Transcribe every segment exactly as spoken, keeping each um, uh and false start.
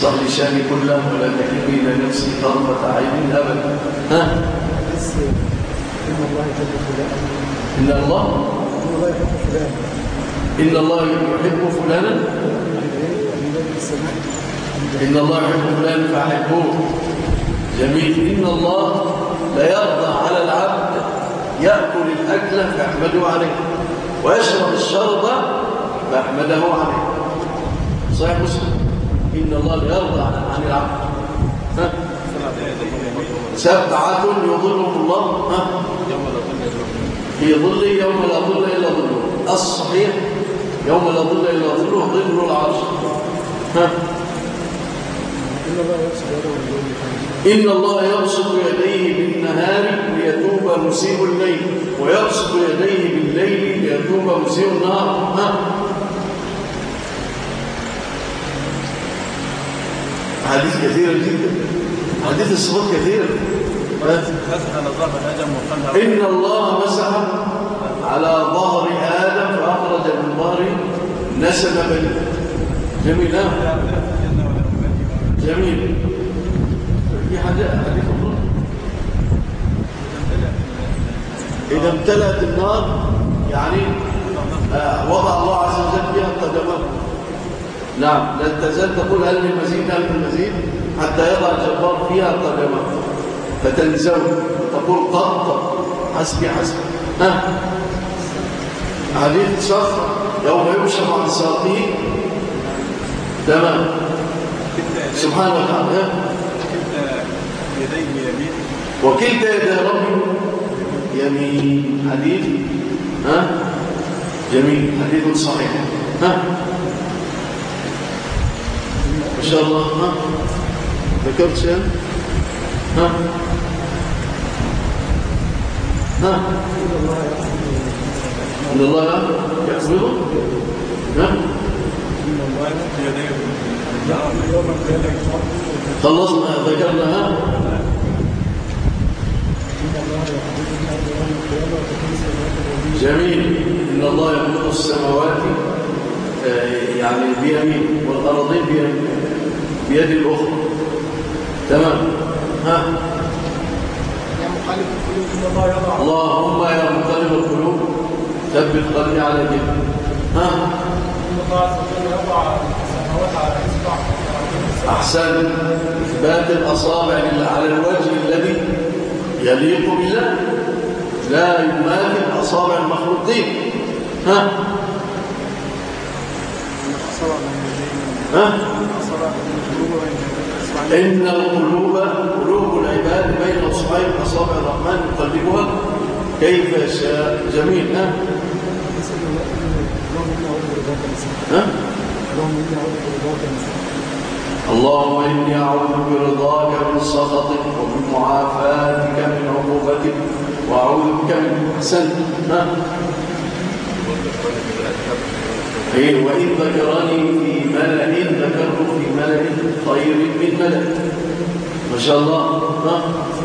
اصلح لي شاني كله ولا تكلني الى نفسي طرفه عين ابدا. ها إن الله يحب فلانا ان الله إن الله يحب فلانا ان الله يحب فلانا ان الله يحب فلانا فاحبوه. جميل. ان الله لا يرضى على العبد ياكل الاكل فيحمده عليه ويشرب الشرب فيحمده عليه. صحيح مسلم. ان الله لا يرضى عن العبد. ها سبعة يظلهم الله ها في ظل يوم لا ظل إلا ظله. الصحيح يوم لا ظل إلا ظله ظل العرش. ها إن الله يبسط يديه بالنهار ليتوب مسيء الليل ويبسط يديه بالليل ليتوب مسيء النهار. ها حديث كثيرة جدا. حديث الصفات كثيرة. إن الله مسح على ظهر آدم فأخرج من ظهره نسب بني. جميل. ها جميل. في حديث أخرى إذا امتلأت النار يعني آه وضع الله عز وجل فيها قدمه. نعم لا تزال تقول هل من مزيد هل من مزيد حتى يضع الجبار فيها قدمه فتنزوي تقول قط حسبي حسبي. ها حديث صفر يوم يمشق عن ساقيه. تمام. سبحانه وتعالى. يديه يمين وكلتا يدي ربي يمين. حديث ها جميل. حديث صحيح. ها ما شاء الله. ها ذكرت شيء. ها ها إن الله يقبضه. ها خلصنا ذكرنا. ها جميل. إن الله يقبض السماوات يعني بيمين والأرضين بيد الأخرى. تمام. ها اللهم يا مقلب القلوب ثبت قلبي على دينك. ها أحسن. إثبات الأصابع على الوجه الذي يليق بالله لا يماثل أصابع المخلوقين. ها ها إن القلوب قلوب العباد بين أصبعين أصابع الرحمن يقلبها كيف يشاء. جميل. ها ها اللهم إني أعوذ برضاك من سخطك ومن معافاتك من عقوبتك وأعوذ بك من أحسن. ها إيه وإن ذكرني في ملأ ذكره في ملأ خير من ملأ. ما شاء الله. ها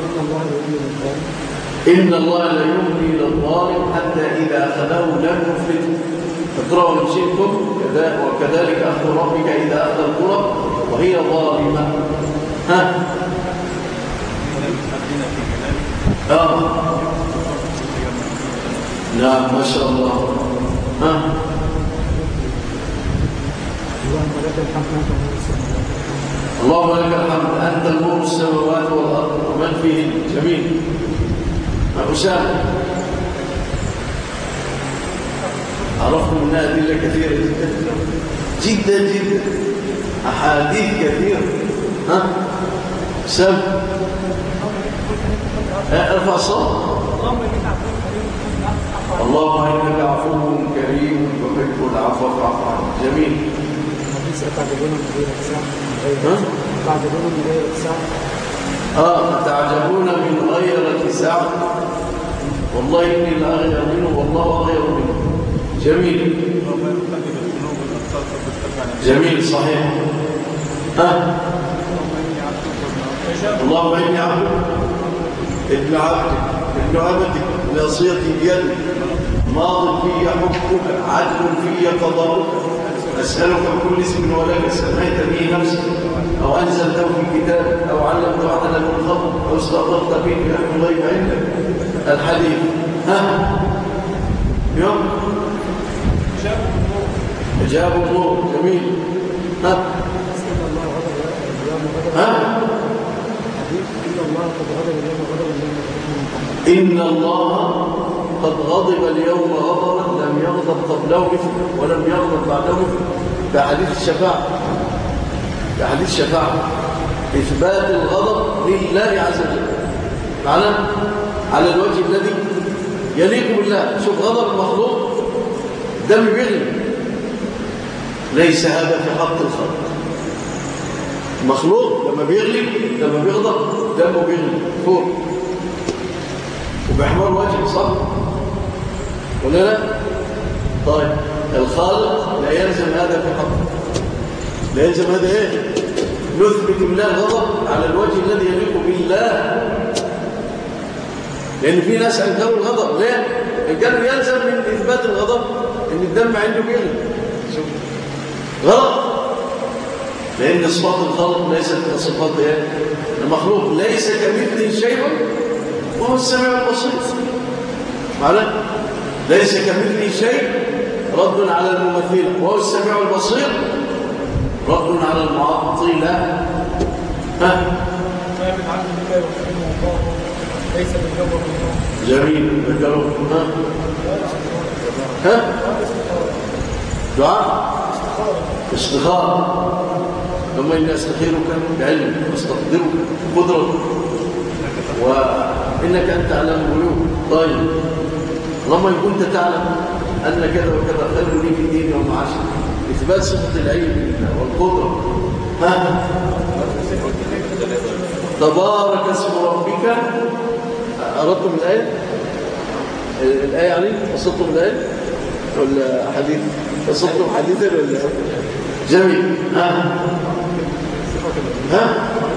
إن الله لا يملي للظالم حتى إذا أخذه لم يفلته فاقرأوا إن شئتم وكذلك أخذ ربك إذا أخذ القرى وهي ظالمة. ها آه نعم ما شاء الله. ها اللهم لك الحمد أنت نور السماوات والأرض ومن فيهن. جميل. أسامة عرفتم منها أدلة كثيرة جدا جدا جدا أحاديث كثيرة. ها سم ارفع صوت. اللهم إنك عفو كريم تحب العفو فاعف عنه. جميل. تعجبون من غير اتساع. اه تعجبون من غير اتساع والله اني لاغير منه والله اغير منه. جميل. جميل صحيح. ها اللهم اني عبدك ابن عبدك ابن عبدك ناصيتي بيدك ماض في حكمك عدل في قضاؤك أسألك بكل اسم ولك سميت به نفسك أو استغفرت به بحق الغيب عندك الحديث ها يوم إجاب النور جميل ها ها إن الله قد غضب اليوم غضبا لم يغضب قبله مثله ولم يغضب بعده مثله. ده حديث الشفاعة، ده حديث الشفاعة إثبات الغضب لله عز وجل على على الوجه الذي يليق بالله. شوف غضب المخلوق دم بيغلي، ليس هذا في حق الخلق. المخلوق لما بيغلي لما بيغضب دمه بيغلي فوق وبيحمر وجهه صح ولا لا؟ طيب الخالق لا يلزم هذا في حقه، لا يلزم هذا ايه؟ نثبت الله الغضب على الوجه الذي يليق بالله، لان في ناس انكروا الغضب. ليه؟ قالوا يلزم من اثبات الغضب ان الدم عنده بيغلي. شوف غلط، لان صفات الخلق ليست كصفات ايه؟ المخلوق. ليس كمثله شيء وهو السميع البصير. معنا؟ ليس كمثله شيء رد على الممثلة، وهو السميع البصير رد على المعطلة. ها؟ ما من عبد الله يرحمه الله ليس بالجبر الله. جميل بالجبر. ها؟ ها؟ دعاء استخارة. ثم إني أستخيرك بعلم واستقدرك بقدرتك وإنك أنت علام الغيوب. طيب لما كنت تعلم أن كذا وكذا خير لي في ديني ومعاشي، إثبات صفة العلم والقدرة. ها؟ تبارك اسم ربك. أردتم الآية؟ الآية يعني وصلتم الآية ولا حديث؟ وصلتم حديثا ولا جميل. ها؟ ها؟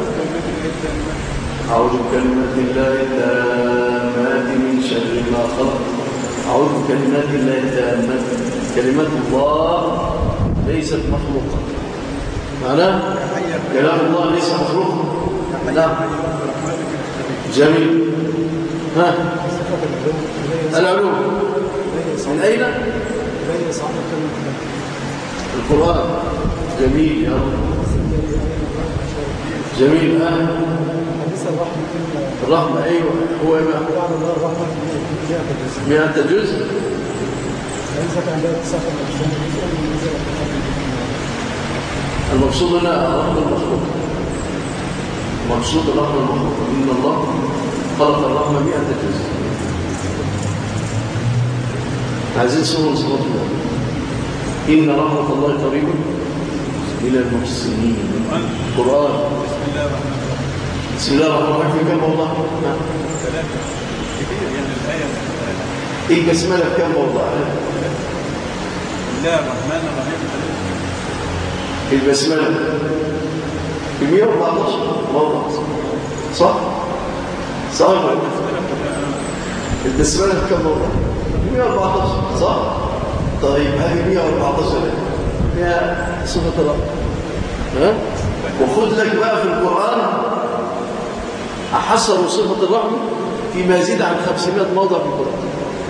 أعوذ بكلمات الله التامات من شر ما خلق. أعوذ بكلمات الله التامات. كلمات الله ليست مخلوقة. معناه كلام الله ليس مخلوقا. نعم جميل. ها؟ العلوم من أين؟ القرآن. جميل يا رب. جميل. ها؟ الرحمة. أيوة هو ما مئة جزء. المقصود هنا الرحمة المخلوق. المقصود الرحمة المخلوق. إن الله خلق الرحمة مئة جزء. عايزين صورة صفات الله. إن رحمة الله قريب من المحسنين. القرآن. بسم الله الرحمن الرحيم. في كم موضع؟ إيه بسم الله في كم موضع؟ الله الرحمن الرحيم. البسملة في مئة وأربعة عشر موضع صح؟ صحيح. البسملة في كم موضع؟ مئة وأربعة عشر صح؟ طيب هذه مئة وأربعة عشر هي صفة الله. ها؟ وخذ لك بقى في القرآن أحصروا صفة الرحمة فيما يزيد عن خمسمائة موضع في القرآن.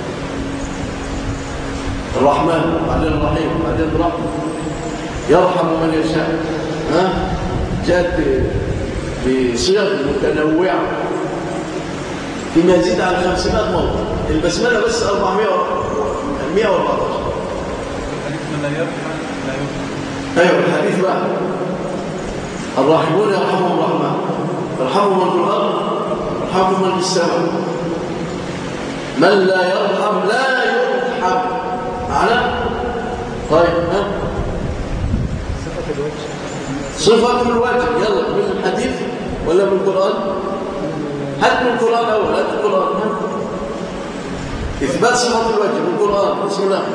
الرحمن بعدين الرحيم بعدين الرحمة يرحم من يشاء. ها؟ جاءت بصيغ متنوعة فيما يزيد عن خمسمائة موضع. البسملة بس أربعمائة مئة وأربعة عشر. الحديث لا يرحم لا يرحم. أيوة الحديث بقى الراحمون يرحمهم الرحمن. ارحموا من في الأرض ارحموا من في السماء. من لا يرحم لا يرحم. معنا؟ طيب ها؟ صفة الوجه. صفة الوجه. يلا من الحديث ولا من القرآن؟ هات من القرآن أول. هات القرآن. إثبات صفة الوجه من القرآن. بسم الله.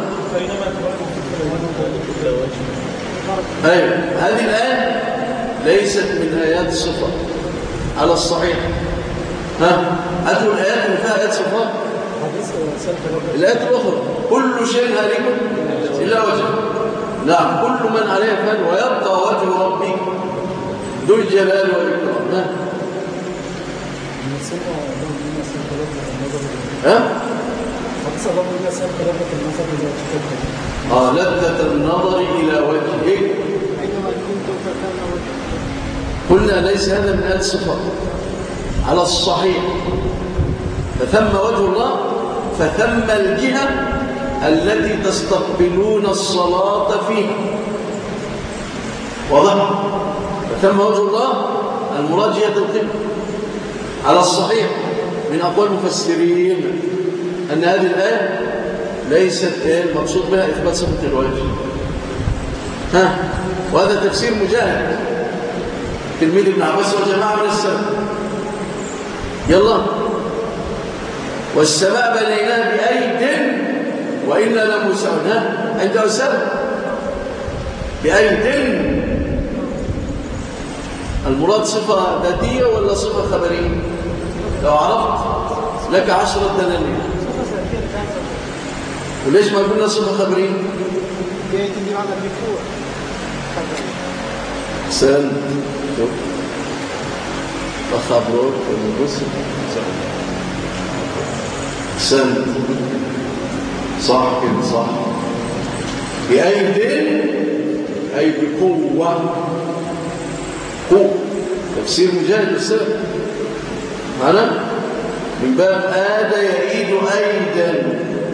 أيوة هذه الآية ليست من آيات الصفة على الصحيح. ها؟ هاتوا الآيات اللي فيها آيات صفات. الآيات الأخرى كل شيء هالك إلا وجهه. نعم كل من عليه فان ويبقى وجه ربك ذو الجلال والإكرام. ها؟ آه لذة النظر إلى وجهك. قلنا ليس هذا من آل صفات على الصحيح، فثم وجه الله، فثم الجهة التي تستقبلون الصلاة فيها. واضح؟ فثم وجه الله المراد جهة القبلة على الصحيح من أقوال المفسرين أن هذه الآية ليست المقصود بها إثبات صفة الوجه. ها؟ وهذا تفسير مجاهد تلميذ ابن عباس وجماعة من السلف. يلا، والسماء بنيناها بأيد وإنا لموسعون. ها؟ عند أسامة بأيد المراد صفة ذاتية ولا صفة خبرية؟ لو عرفت لك عشرة دنانير. وليش ما قلنا صفة خبرية؟ سن وخبروك والرسل سن صح كده صح. بأيد أي بقوة، قوة. تفسير مجاهد السلف معنا من باب آد يعيد أيدا.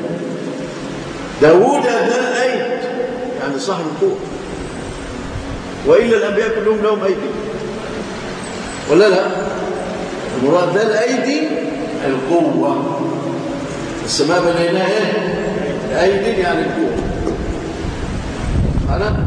داود ذا الأيد يعني صاحب القوة، وإلا الأنبياء كلهم لهم أيدي ولا لا؟ المراد ذا الأيدي القوة. السماء بنيناها ايه؟ الأيدي يعني القوة. معنا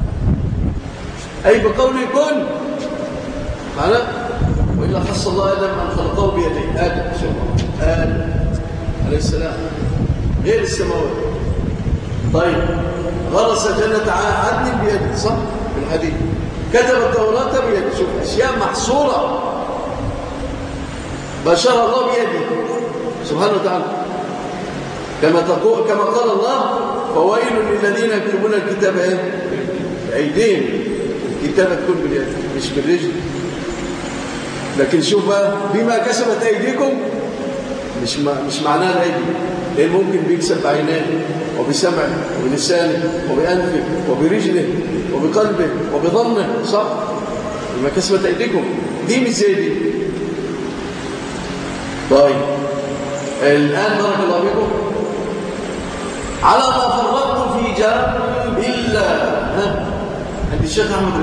أي بقول كن. معنا وإلا خص الله آدم أن خلقه بيديه. آدم آدم عليه السلام غير السماوات. طيب غرس جنة عدن بيده صح؟ بالحديث كتب التوراة بيده. شوف أشياء محصورة بشر الله بيده سبحانه وتعالى. كما تقول كما قال الله فويل للذين يكتبون الكتاب ايه؟ بأيديهم. الكتابة تكون باليد مش بالرجل. لكن شوف بقى بما كسبت أيديكم مش ما مش معناها الأيدي، لأن ممكن بيكسب بعينيه وبسمعه وبلسانه وبأنفه وبرجله وبقلبه وبضمه صح؟ بما كسبت أيديكم دي مش زي دي. طيب الآن بارك الله بكم على ما فرطت في جنب الله. ها عند الشيخ أحمد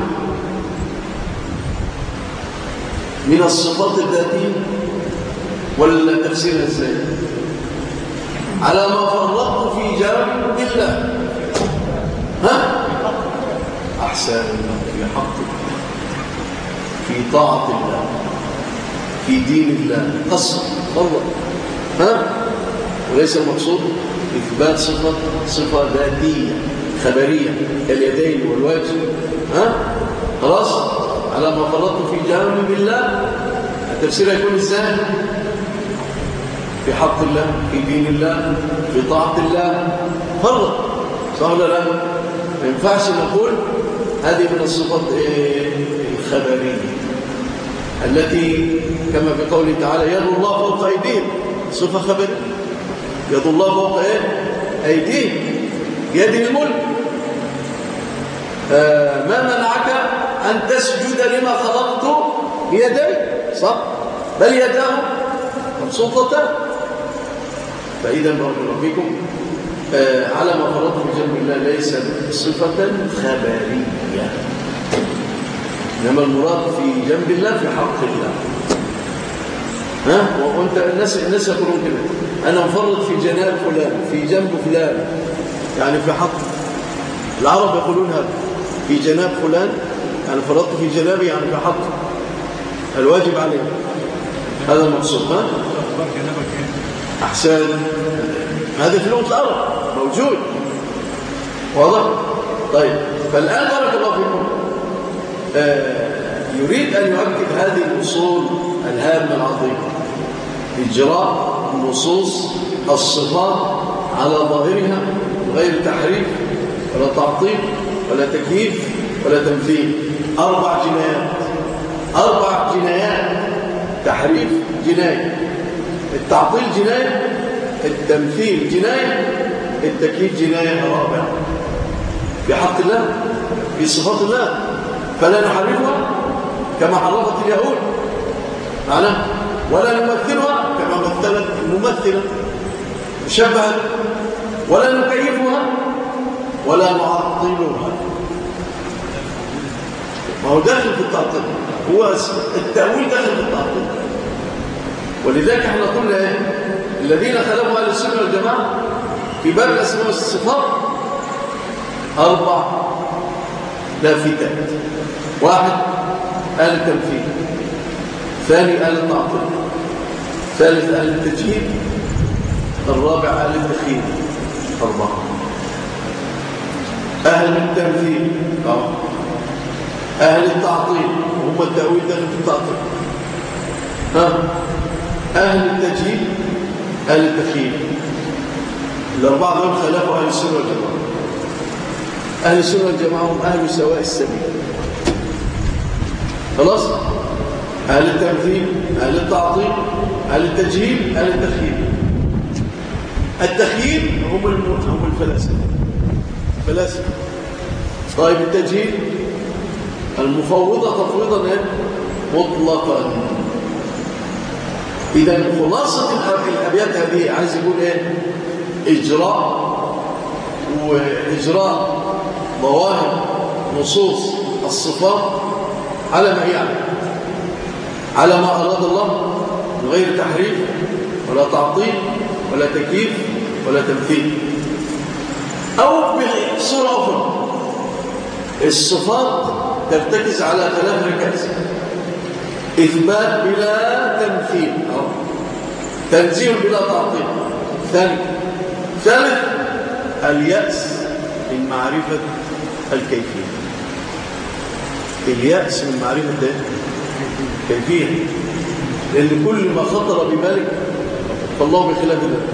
من الصفات الذاتية ولا تفسيرها ازاي؟ على ما فرطت في جنب الله. ها أحسن في حق الله، في طاعة الله، في دين الله قصر فرط. ها وليس المقصود إثبات صفة صفة ذاتية خبرية كاليدين والوجه. ها خلاص على ما فرطت في جانب الله. التفسير يكون ازاي؟ في حق الله، في دين الله، في طاعة الله. فرط صح ولا لا؟ ما ينفعش نقول هذه من الصفات الخبرية التي كما في قوله تعالى يد الله فوق أيديهم. صفة خبرية يد الله فوق ايه؟ أيديهم. يد الملك. آه ما منعك أن تسجد لما خلقت بيدي صح؟ بل يداه مبسوطتان. فإذا بارك الله فيكم آه على ما فرضت في جنب الله ليس صفة خبرية، إنما المراد في جنب الله في حق الله. ها وانت الناس الناس يقولون كده انا مفرط في جناب فلان في جنب فلان يعني في حق. العرب يقولون هذا في جناب فلان يعني فرطت في جنابه يعني في حق الواجب عليه. هذا المقصود. ها احسن هذا في لغه العرب موجود واضح. طيب فالان بارك الله فيكم آه يريد ان يؤكد هذه الاصول الهامه العظيمه إجراء نصوص الصفات على ظاهرها غير تحريف ولا تعطيل ولا تكييف ولا تمثيل. أربع جنايات أربع جنايات التحريف جناية، التعطيل جناية، التمثيل جناية، التكييف جناية رابعة في حق الله، في صفات الله، فلا نحرفها كما حرفت اليهود معنا، ولا نمثلها كما مثلت الممثلة شبهت، ولا نكيفها ولا نعطلها. ما هو داخل في التعطيل، هو التأويل داخل في التعطيل. ولذلك احنا قلنا ايه؟ الذين خالفوا اهل السنه والجماعه في باب الاسماء والصفات اربع لافتات: واحد اهل التمثيل، ثاني اهل التعطيل، ثالث اهل التجهيل، الرابع اهل التخييم. اربعه. اهل التمثيل اه اهل التعطيل هم التاويل داخل في التعطيل. ها أهل التجهيل، أهل التخييم. الأربعة دول خلافوا أهل السنة والجماعة. أهل السنة والجماعة هم أهل سواء السبيل. خلاص؟ أهل التمثيل، أهل التعطيل، أهل التجهيل، أهل التخييم. التخييم هم هم الفلاسفة. الفلاسفة. طيب التجهيل المفوضة تفويضا مطلقا. إذا خلاصة الأبيات هذه عايز يقول إيه؟ إجراء وإجراء ظواهر نصوص الصفات على ما يعلم، على ما أراد الله، من غير تحريف ولا تعطيل ولا تكييف ولا تمثيل. أو بصورة أخرى الصفات ترتكز على ثلاث ركائز: إثبات بلا تمثيل، أو تنزيه بلا تعطيل. ثاني ثالث اليأس من معرفة الكيفية. اليأس من معرفة الكيفية، لأن كل ما خطر ببالك فالله بخلاف ذلك.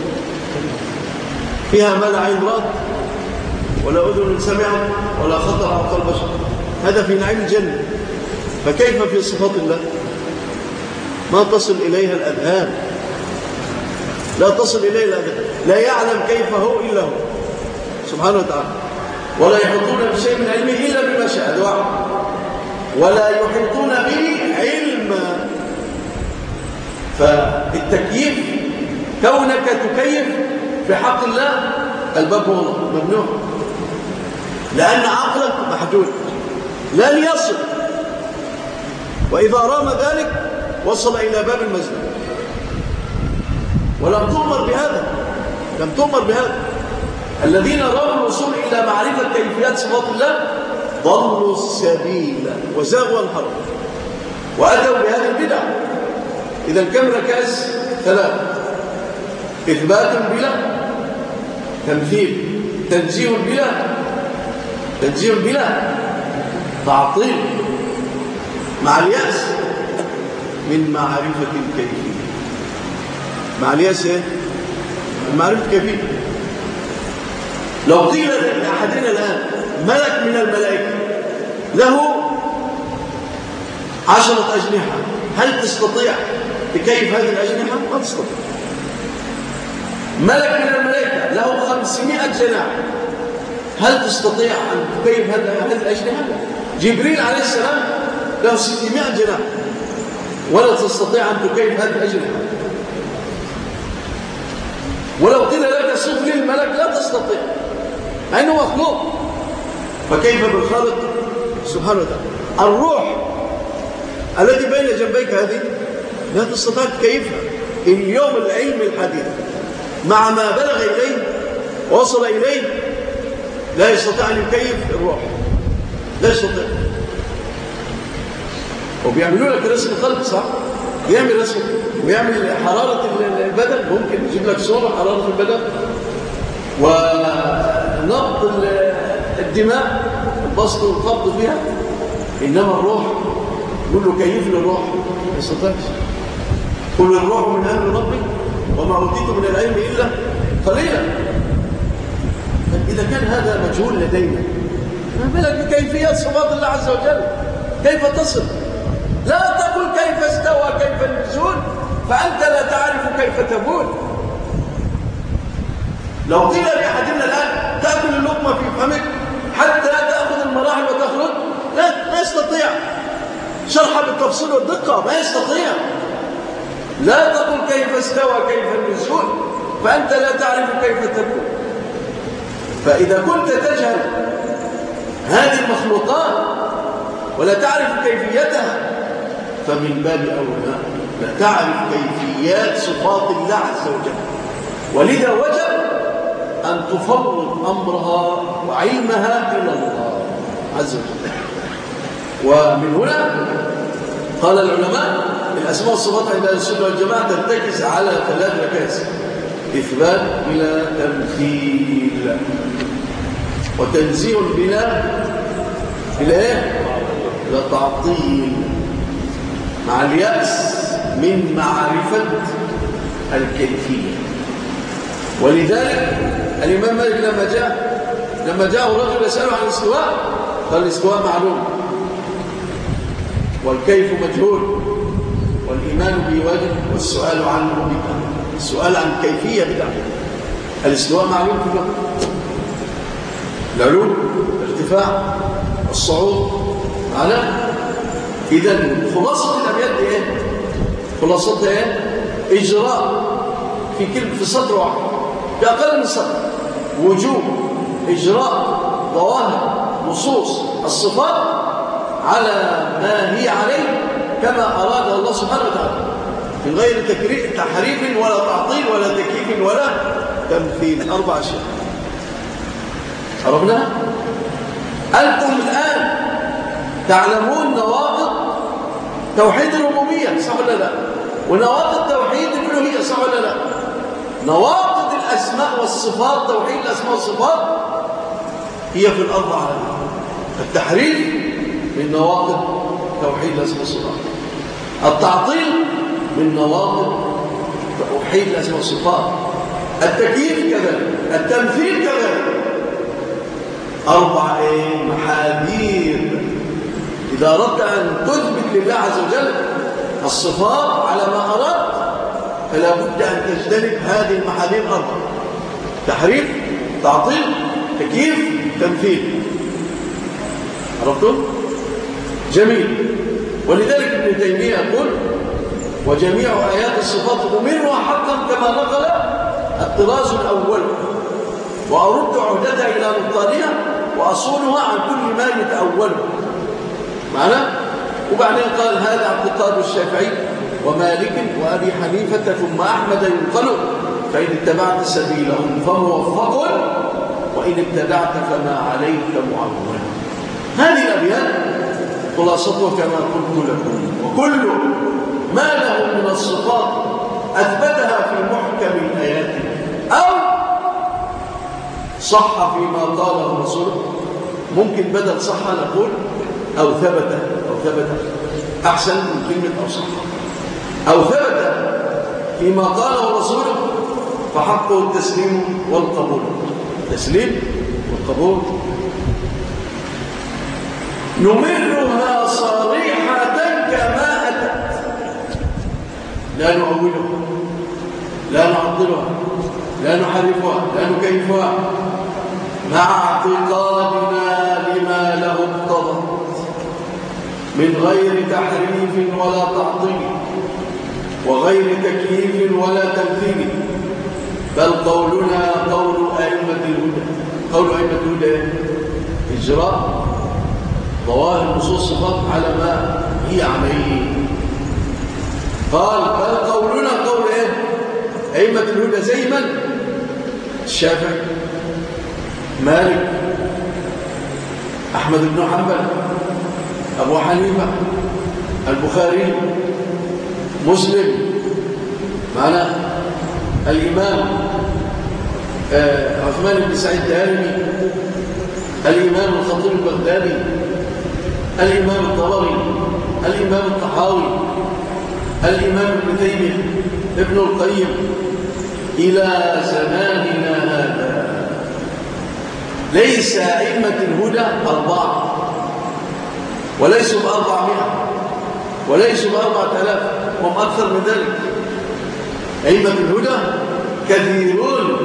فيها ما لا عين رأت ولا أذن سمعت ولا خطر على قلب بشر. هذا في نعيم الجنة. فكيف في صفات الله؟ ما تصل إليها الأذهان، لا تصل إليها الأذهان، لا يعلم كيف هو إلا هو سبحانه وتعالى. ولا يحيطون بشيء من علمه إلا بما شاء. واحد. ولا يحيطون به علما. فالتكييف كونك تكيف في حق الله الباب هو ممنوع، لأن عقلك محدود لن يصل، وإذا رام ذلك وصل إلى باب المزنة. ولم تؤمر بهذا، لم تؤمر بهذا. الذين راموا الوصول إلى معرفة كيفيات صفات الله ضلوا السبيل وزاغوا الحرب وأتوا بهذه البدع. إذا كم ركائز؟ ثلاث: إثبات بلا تمثيل، تنزيه بلا تنزيه بلا تعطيل، مع اليأس من معرفة الكيفية. مع اليأس ايه؟ من معرفة الكيفية. لو قيل لأحدنا الآن ملك من الملائكة له عشرة أجنحة، هل تستطيع تكيف هذه الأجنحة؟ ما تستطيع. ملك من الملائكة له خمسمائة جناح، هل تستطيع أن تكيف هذه الأجنحة؟ جبريل عليه السلام له ستمائة جناح، ولا تستطيع أن تكيف هذه الأجنحة. ولو قيل لك صف للملك لا تستطيع، مع أنه مخلوق. فكيف بالخالق سبحانه وتعالى؟ الروح التي بين جنبيك هذه لا تستطيع تكيفها. اليوم العلم الحديث مع ما بلغ إليه ووصل إليه لا يستطيع أن يكيف الروح، لا يستطيع. وبيعملوا لك رسم خلق، صح؟ بيعمل رسم ويعمل حرارة البدن، ممكن يجيب لك صورة حرارة البدن ونبض الدماء، البسط والقبض فيها. إنما الروح يقول له كيف للروح، ما يستطيعش. قل الروح من أمر ربي وما أوتيت من العلم إلا قليلا. إذا كان هذا مجهول لدينا، ما بالك بكيفية صفات الله عز وجل؟ كيف تصل؟ لا تقل كيف استوى كيف النزول فأنت لا تعرف كيف تبول. لو قيل لأحدنا الآن تأكل اللقمة في فمك حتى تأخذ المراحل وتخرج، لا, لا يستطيع شرحها بالتفصيل والدقة، ما يستطيع. لا تقل كيف استوى كيف النزول فأنت لا تعرف كيف تبول. فإذا كنت تجهل هذه المخلوقات ولا تعرف كيفيتها فمن باب أولى لا تعرف كيفيات صفات الله عز وجل. ولذا وجب أن تفوض أمرها وعلمها إلى الله عز وجل. ومن هنا قال العلماء الأسماء والصفات عند أهل السنة والجماعة ترتكز على ثلاث ركائز: إثبات بلا تمثيل، وتنزيه بلا بلا إيه؟ بلا تعطيل، مع اليأس من معرفة الكيفية. ولذلك الإمام مالك لما جاء لما جاءه رجل يسأله عن الاستواء قال الاستواء معلوم والكيف مجهول والإيمان به واجب والسؤال عنه بدعة. السؤال عن كيفية بدعة. الاستواء معلوم في الوقت، العلو، الارتفاع، الصعود معنا. إذن خلاصة الأبيات دي إيه؟ خلاصتها إيه؟ إجراء في كلمة في سطر واحد، في أقل من سطر، وجوب إجراء ظواهر نصوص الصفات على ما هي عليه كما أراد الله سبحانه وتعالى، من غير تحريف ولا تعطيل ولا تكييف ولا تمثيل. أربع أشياء عرفنا. أنتم الآن تعلمون نواقض توحيد الربوبية صح ولا لا؟ ونواقض توحيد الألوهية صح ولا لا؟ نواقض الأسماء والصفات، توحيد الأسماء والصفات هي في الأرض على التحريف من نواقض توحيد الأسماء والصفات، التعطيل من نواقض توحيد الأسماء والصفات، التكييف كذلك، التمثيل كذلك. أربع إيه؟ محاذير. إذا أردت أن تثبت لله عز وجل الصفات على ما أردت فلا بد أن تجتنب هذه المحاذير الأربع: تحريف، تعطيل، تكييف، تمثيل. عرفتم؟ جميل. ولذلك ابن تيمية يقول: وجميع آيات الصفات أمرها حقا كما نقل الطراز الأول، وأرد عهدتها إلى نقطانها وأصونها عن كل ما يتأوله. معنى؟ وبعدين قال: هذا اعتقاد الشافعي ومالك وأبي حنيفة ثم أحمد ينقل، فإن اتبعت سبيلهم فموفق وإن ابتدعت فما عليك معول. هذه الأبيات خلاصتها كما قلت لكم، وكل ما له من الصفات أثبتها في محكم الآيات أو صح فيما قاله رسوله. ممكن بدل صح نقول أو ثبت أو ثبت أحسن من كلمة أو صح. أو ثبت فيما قاله رسوله فحقه التسليم والقبول. التسليم والقبول. نمرها صريحة كما أتت، لا نؤولها، لا نعطلها، لا نحرفها، لا نكيفها، مع اعتقادنا لما له اقتضى من غير تحريف ولا تعطيل وغير تكييف ولا تمثيل، بل قولنا قول أئمة الهدى. قول أئمة الهدى إجراء ظواهر نصوص الصفات على ما هي عليه. قال: بل قولنا قول ايه؟ أئمة الهدى. زي من؟ الشافعي، مالك، أحمد بن حنبل، أبو حنيفة، البخاري، مسلم، معنا الإمام آه عثمان بن سعيد الدارمي، الإمام الخطيب البغدادي، الإمام الطبري، الإمام الطحاوي، الإمام ابن تيمية، ابن القيم، إلى زماننا هذا. ليس أئمة الهدى أربعة وليسوا بأربعمائة، وليسوا بأربعة آلاف، هم أكثر من ذلك. أئمة الهدى كثيرون.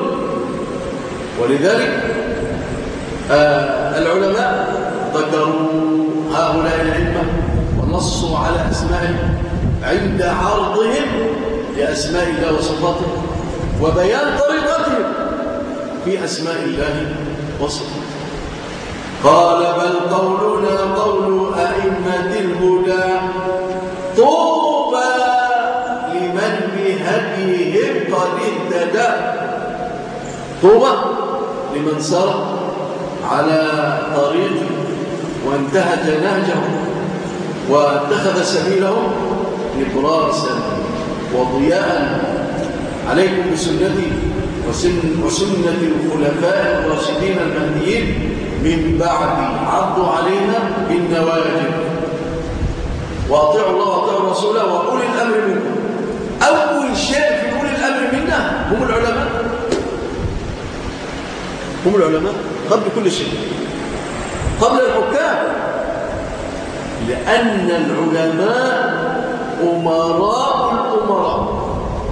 ولذلك آه العلماء ذكروا هؤلاء الأئمة ونصوا على أسمائهم عند عرضهم لأسماء الله وصفاته وبيان طريقتهم في أسماء الله وصفاته. قال بل قولنا قول أئمة الهدى طوبى لمن بهديهم قد اهتدى. طوبى لمن سار على طريقه وانتهج نهجه واتخذ سبيله نبراسا وضياء. عليكم بسنتي وسن وسنة الخلفاء الراشدين المهديين من بعد عضوا علينا بالنواجذ واطيعوا الله واطيعوا الرسول واولي الامر منكم. اول شيء في اولي الامر منا هم العلماء، هم العلماء قبل كل شيء، قبل الحكام، لأن العلماء أمراء الأمراء.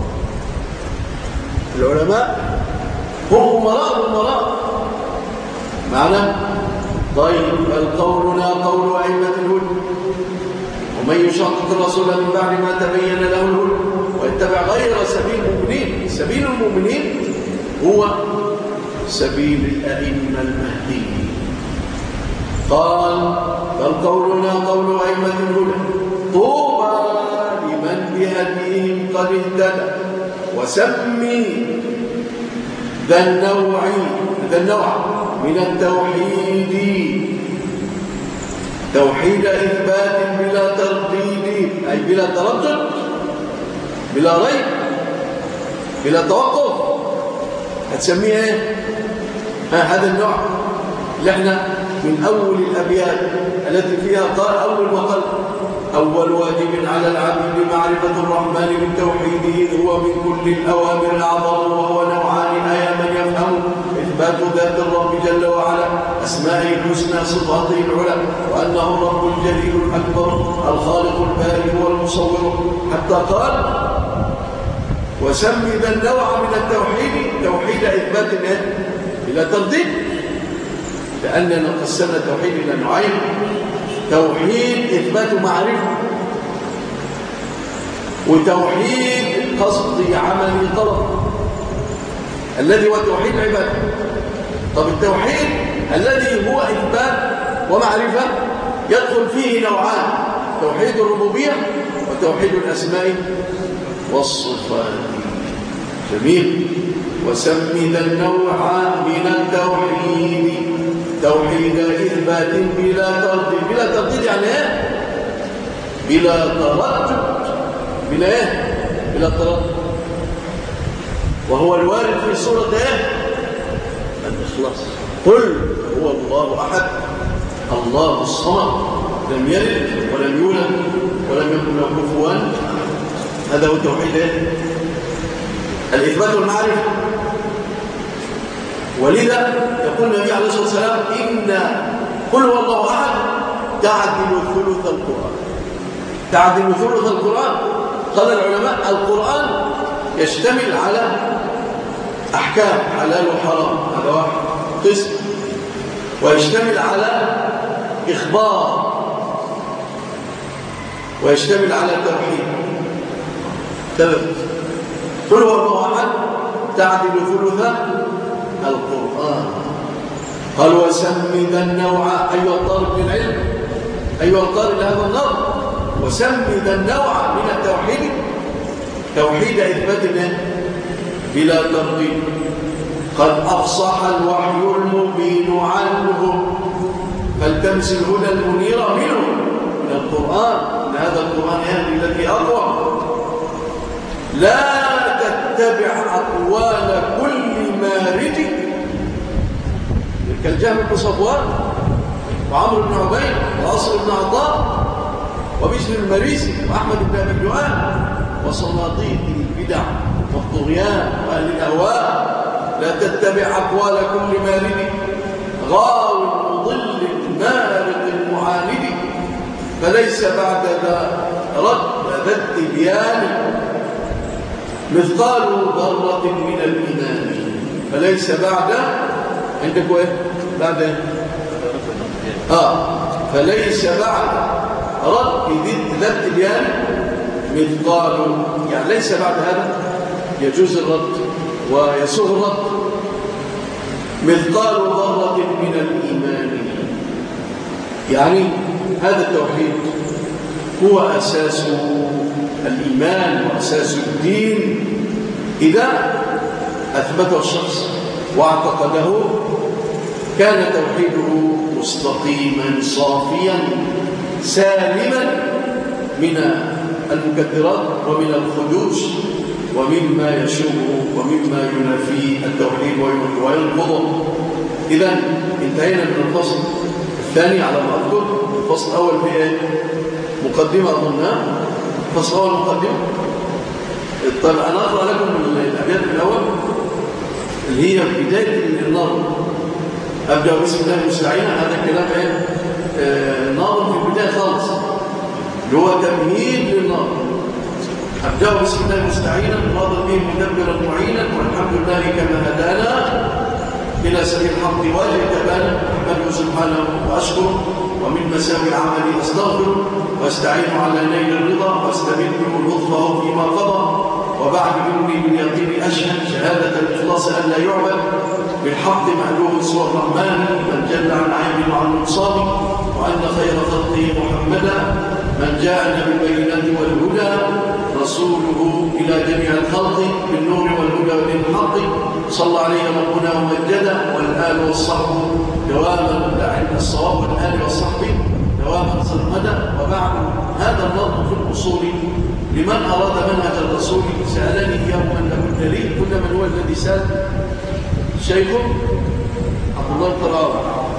العلماء هم أمراء الأمراء. معنى طيب القولنا قول أئمة الهدى ومن يشاقق الرسول من بعد ما تبين له الهدى ويتبع غير سبيل المؤمنين. سبيل المؤمنين هو سبيل الأئمة المهديين. قال بل قولنا قول أئمة الهدى طوبى لمن بهديهم قد اهتدى وسمي ذا النوع ذا النوع من التوحيد توحيد إثبات بلا ترديد، أي بلا تردد بلا ريب بلا توقف. هتسميه ايه؟ هذا النوع اللي احنا من أول الأبيات التي فيها قال أول ما قال أول واجب على العبد معرفة الرحمن من توحيده هو من كل الأوامر الأعظم وهو نوعان أيا من يفهم إثبات ذات الرب جل وعلا أسمائه الحسنى صفاته العلى وأنه الرب الجليل الأكبر الخالق البارئ والمصور، حتى قال وسمي ذا النوع من التوحيد توحيد إثبات بلا ترديد. لأننا قسمنا التوحيد إلى نوعين: توحيد إثبات معرفة وتوحيد قصد عمل طلب الذي هو توحيد العبادة. طب التوحيد الذي هو إثبات ومعرفة يدخل فيه نوعان: توحيد الربوبية وتوحيد الأسماء والصفات. جميل. وسمي ذا النوع من التوحيد توحيد إثبات بلا ترديد. بلا ترديد يعني ايه؟ بلا تردد. بلا ايه؟ بلا تردد. وهو الوارد في سورة ايه؟ الإخلاص. قل هو الله أحد الله الصمد لم يلد ولم يولد ولم يكن له كفوا. هذا هو توحيد ايه؟ الإثبات والمعرفة. ولذا يقول النبي عليه الصلاة والسلام إن قل هو الله أحد تعدل ثلث القرآن. تعدل ثلث القرآن. قال العلماء القرآن يشتمل على أحكام حلال وحرام، هذا واحد قسم، ويشتمل على إخبار، ويشتمل على توحيد. ثلاث. قل هو الله أحد تعدل ثلث القرآن. قال وسمي ذا النوع أيها الطالب للعلم، أيها الطالب لهذا النظر، وسمي ذا النوع من التوحيد توحيد إثبات بلا ترديد. قد أفصح الوحي المبين عنه فالتمس الهدى المنير منه من القرآن. إن هذا القرآن يهدي الذي أقوى. لا تتبع أقوال كل مارد كالجهم بن صفوان وعمرو بن عبيد وأصل بن عطاء وبشر المريسي وأحمد بن أبي الدؤان وصناديق البدع والطغيان وأهل الأهواء. لا تتبع أقوال كل مارد غاو مضل مارد معاند فليس بعد ذا رد ذا التبيان مثقال ذرة من الإيمان فليس بعد عندك ايه بعد ايه اه فليس بعد رد ذا التبيان مثقال يعني ليس بعد هذا يجوز الرد ويسوغ الرد مثقال ذرة من الإيمان يعني هذا التوحيد هو أساس الإيمان وأساس الدين إذا أثبته الشخص واعتقده كان توحيده مستقيما صافيا سالما من المكدرات ومن الخدوش ومما يشوبه ومما ينافيه التوحيد وينقضه. إذا انتهينا من الفصل الثاني على ما أذكر. الفصل الأول في إيه؟ مقدمة أظنها. الفصل الأول مقدمة. طيب أنا أقرأ لكم من الأبيات الأول اللي هي بداية النظم. أبدأ بسم الله المستعين. هذا الكلام إيه؟ آه نظم في البداية خالص اللي هو تمهيد للنظم. أبدأ بسم الله المستعين راض به مدبرا معينا والحمد لله كما هدانا إلى سبيل الحق واجتبانا أحمده سبحانه وأشكره ومن مساوي العمل أستغفر وأستعين على نيل الرضا وأستمده لطفه فيما قضى وبعد مني باليقين أشهد شهادة الإخلاص أن لا يعبد بالحق مألوه سوى الرحمن من جل عن عيب وعن نقصان وأن خير خلقه محمدا من جاءنا بالبينات والهدى رسوله إلى جميع الخلق بالنور والهدى والحق صلى عليه ربنا ومجدا والآل والصحب دواما لعلم الصواب والآل والصحب دواما صرمدا. وبعد هذا النظم في الأصول لمن أراد منهج الرسول سألني يوما لابد لي كل من هو الذي سأل شيخه عبد الله القراوي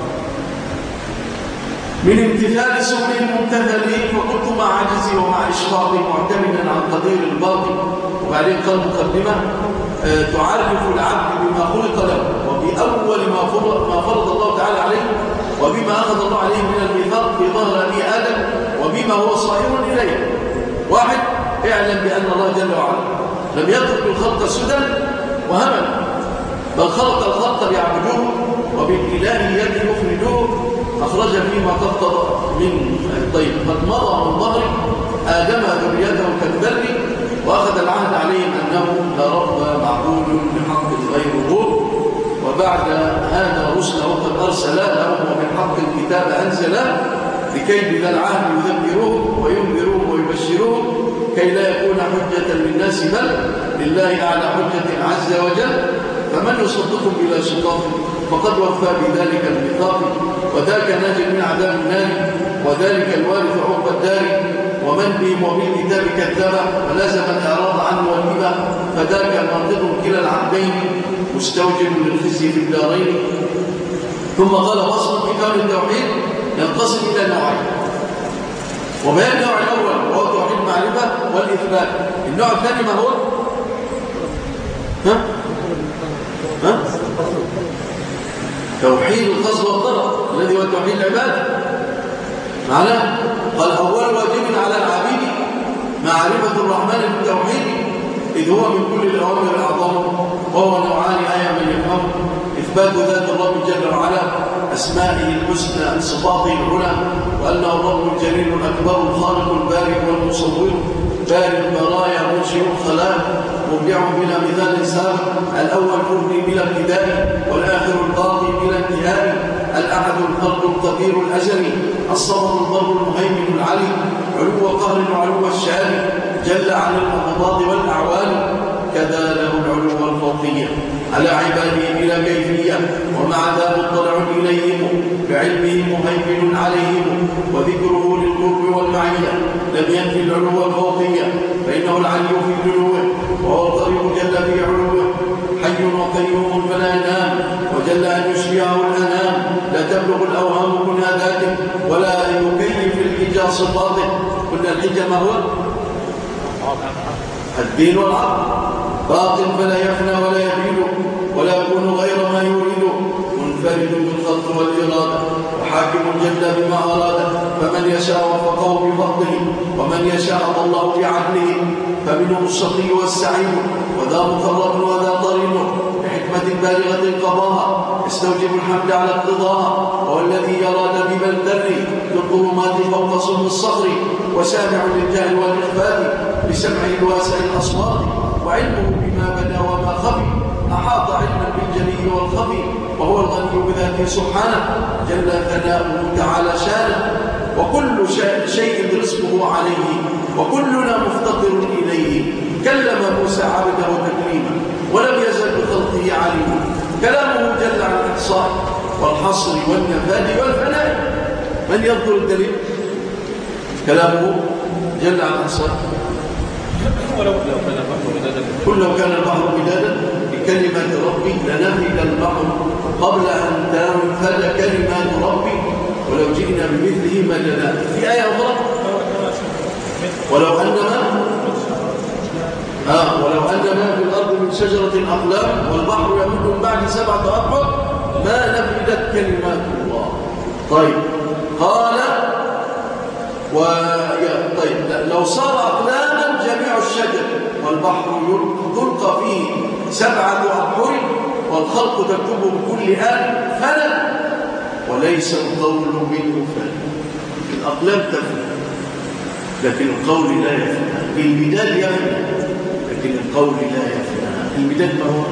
من امتثال سبل الممتثل فقلت مع عجزي ومع إشفاقي معتمدا عن قدير الباطل. وبعدين قال مقدمة أه تعرف العبد بما خلق له وبأول ما فرض, ما فرض الله تعالى عليه وبما أخذ الله عليه من الميثاق في ظهر أبي آدم وبما هو صائر إليه. واحد اعلم بأن الله جل وعلا لم يترك الخلق سدى وهملا بل خلق الخلق ليعبدوه وبالإله يد يخرجوه أخرج فيما قد من الطيب قد مضى من ظهر آدم ذريته كالذر وأخذ العهد عليهم أنه لا رب معبود بحق غيره. وبعد هذا رسله قد أرسل لهم وبالحق الكتاب أنزل لكي بذا العهد يذكروه وينذروه ويبشروه كي لا يكون حجة للناس بل لله أعلى حجة عز وجل. فمن يصدقهم بلا شقاق فقد وفى بذلك الميثاق وذاك ناج من عذاب النار وذلك الوارث عقب الدار ومن بهم وبالكتاب كذب ولازم الإعراض عنه والهبة فذاك ناقض كلا العبدين مستوجب للخزي في الدارين. ثم قال فصل في كون التوحيد ينقسم إلى نوعين وبيان النوع الأول وهو توحيد المعرفة والإثبات. النوع الثاني ما هو؟ ها؟ ها؟ توحيد القصد والطلب الذي هو توحيد العبادة. معناه قال أول واجب على العبيد معرفة الرحمن بالتوحيد إذ هو من كل الأوامر الأعظم وهو نوعان آية من يفهم إثبات ذات الرب جل وعلا أسمائه الحسنى صفاته العلى وأنه الرب الجليل الأكبر الخالق البارئ والمصور بارئ البرايا منشئ الخلائق مبدع بلا مثال سابق الأول مبني بلا ابتداء والآخر الباقي بلا انتهاء الأحد الفرد القدير الأزلي الصمد البر المهيمن العلي علو قهر وعلو الشان جل عن الأقباض والأعوان كذا له العلو الفوقية على عباده بلا كيفية ومع ذا مطلع إليهم بعلمه مهيمن عليهم وذكره للقرب والمعية لم ينفي العلو الفوقية فإنه العلي في علوه وهو القريب جل في علوه حي وقيوم فلا ينام وجل أن يشبهه الأنام لا تبلغ الأوهام كنها ذاته ولا يكيف الحجى صفاته. قلنا الحجى ما هو؟ الدين والعقل باطل فلا يفنى ولا يبيد ولا يكون غير ما يريد منفرد بالخلق والإرادة وحاكم جل بما أراد، فمن يشاء وفقه بفضله، ومن يشاء ضله بعدله، فمنهم الشقي والسعيد، وذا مقرب وذا ضرير، بحكمة بالغة قضاها يستوجب الحمد على اقتضاها، وهو الذي يرى دبيب البر في الظلمات فوق صم الصخر، وسامع للجهل والإخفاء بسمعه الواسع الأصوات، وعلمه بما بدا وما خفي، أحاط علما بالجلي والخفي، وهو الغني بذاته سبحانه جل ثناؤه تعالى شانه، وكل شيء رزقه عليه، وكلنا مفتقر إليه. كلم موسى عبده تكليما، ولم يزل بخلقه عليما. كلامه جل عن الإحصاء والحصر والنفاذ والفناء. من ينظر الدليل؟ كلامه جل عن الإحصاء. قل لو كان البحر مدادا بكلمات ربي لنفد البحر قبل أن تنفد كلمات ربي ولو جئنا بمثله مددا. في آية أخرى ولو أن ما آه ولو أن ما في الأرض من شجرة أقلام والبحر يمد من بعد سبعة أبحر ما نفدت كلمات الله. طيب قال و... طيب لو صار أقلاما جميع الشجر والبحر تلقى فيه سبعة أبحر والخلق تكتبه بكل آن فلا وليس القول منه فلا. الأقلام تفنى لكن القول لا يفنى. المداد يفنى لكن القول لا يفنى. المداد ما هو؟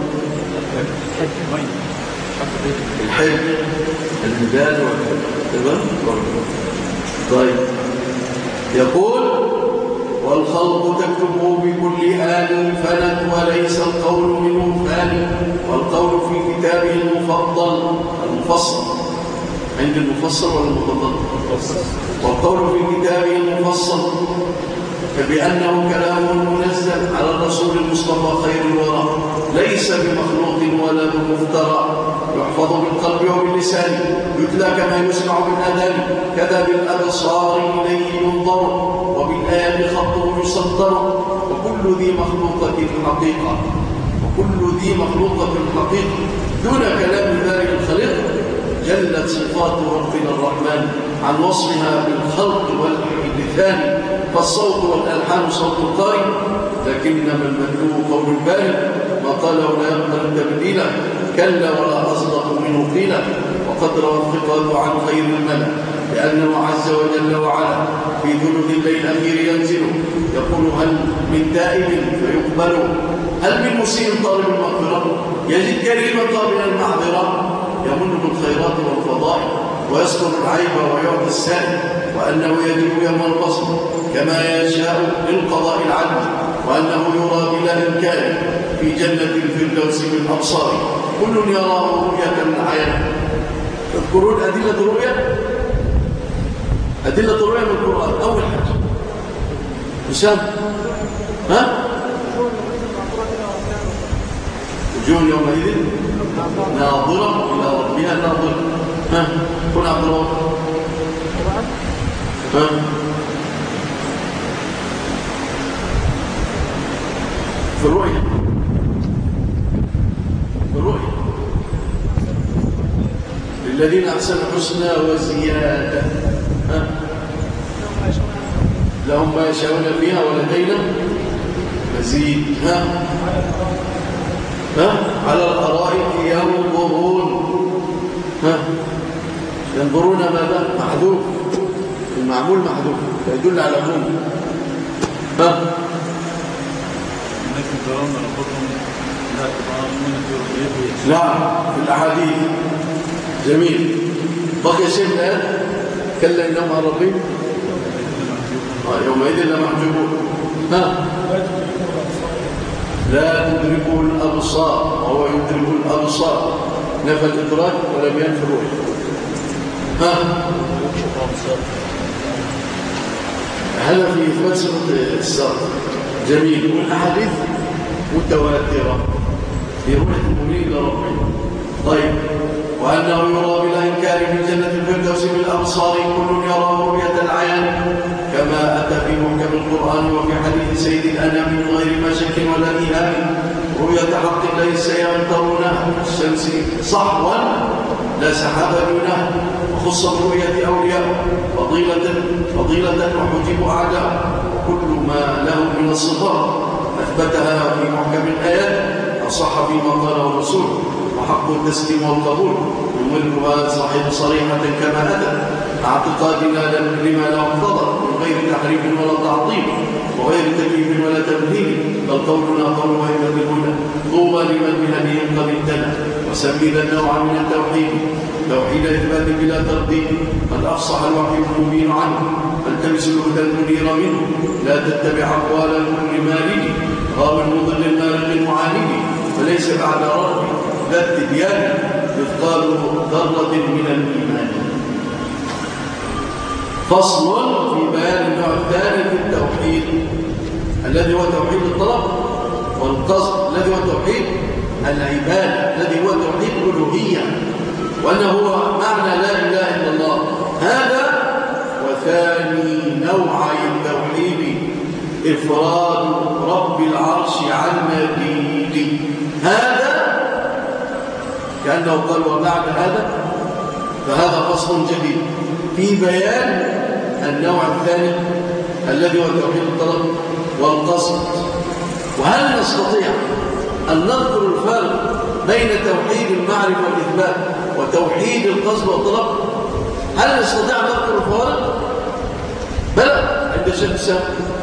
الحب المداد والحب. طيب يقول والخلق تكتبه بكل آل فلت وليس القول منه فاني، والقول في كتابه المفضل المفصل عند المفصل ولا المفضل؟ والقول في كتابه المفصل فبأنه كلام منزل على الرسول المصطفى خير الورى ليس بمخلوق ولا بمفترى، يحفظ بالقلب وباللسان يتلى كما يسمع بالأذان كذا بالأبصار إليه ينظر وبالآيات خطه يصدر، وكل ذي مخلوقة حقيقة وكل ذي مخلوقة حقيقة دون كلام ذلك الخليق. جلت صفات ربنا الرحمن عن وصفها بالخلق والإحداثان، فالصوت والألحان صوت القارئ لكنما المتلو قول البارئ ما قاله لا يقبل تبديلا كلا ولا أصدق منه قيلا. وقد روى الثقات عن خير الملأ لأنه عز وجل وعلا في ثلث الليل الأخير ينزل يقول هل من تائب فيقبل، هل من مسيء طالب المغفرة يجد كريما قابل المعذرة، يمن بالخيرات والفضائل ويستر العيب ويعطي السائل، وأنه يجب يوم الفصل كما يشاء للقضاء العدل، وأنه يرى بلا إمكان في جنة الفردوس بالأبصار كل يراه رؤية عينه. تذكرون أدلة الرؤية؟ أدلة الرؤية من القرآن. أول حاجة هشام ها؟ وجوه يومئذ ناظرة إلى ربها ناظرة. ها؟ قل عبد الله. ها؟ في الرؤية في الرؤية للذين أحسنوا الحسنى وزيادة. ها؟ لهم ما يشاءون فيها ولدينا مزيد. ها؟ ها؟ على الأرائك ينظرون. ها؟ ينظرون ماذا؟ محذوف، المعمول محذوف يدل على عموم. ها؟ نعم في الأحاديث. جميل. بقي شيء الآن كلا إنهم عن ربهم يومئذ لمحجوبون. ها؟ لا تدركه الأبصار وهو يدرك الأبصار، نفى الإدراك ولم ينفي الرؤية. ها؟ هذا في إثبات صفة السار. جميل. والأحاديث متواترة في رؤية المؤمنين إلى ربهم. طيب وأنه يرى بلا إنكار في جنة الفردوس بالأبصار كل يرى رؤية العيان كما أتى في محكم القرآن وفي حديث سيد الأنام من غير ما شك ولا إيهام رؤية حق ليس يمطرونها الشمس صحوا لا سحاب دونه، وخص برؤية أولياء فضيلة فضيلة وحجب أعداء، وكل ما له من الصفات أثبتها في محكم الآيات أصح فيما قاله الرسول، وحق التسليم والقبول يملكها صاحب صريحة كما أتى، مع اعتقادنا لما لا اقتضى من غير تحريف ولا تعطيل وغير تكييف ولا تمثيل، بل قولنا قول أئمة الهدى طوبى لمن بهديهم قد اهتدى. وسمي ذا النوع من التوحيد توحيد إثبات بلا ترديد، قد أفصح الوحي المبين عنه، فالتمس الهدى المنير منه، لا تتبع أقوال كل مالك غاب المضل المالك المعاند، فليس بعد رب ذا التبيان مثقال ذرة من الإيمان. فصل في بيان النوع الثاني في التوحيد الذي هو توحيد الطلب والقصد، الذي هو توحيد العبادة، الذي هو توحيد الألوهية، وأنه هو معنى لا إله إلا الله. هذا وثاني نوعي التوحيد إفراد رب العرش عن مجيد. هذا كأنه قال وبعد هذا فهذا فصل جديد في بيان النوع الثاني الذي هو توحيد الطلب والقصد. وهل نستطيع أن نذكر الفرق بين توحيد المعرفة والإثبات وتوحيد القصد والطلب؟ هل نستطيع أن نذكر الفوارق؟ بلى، عند شيخ السابق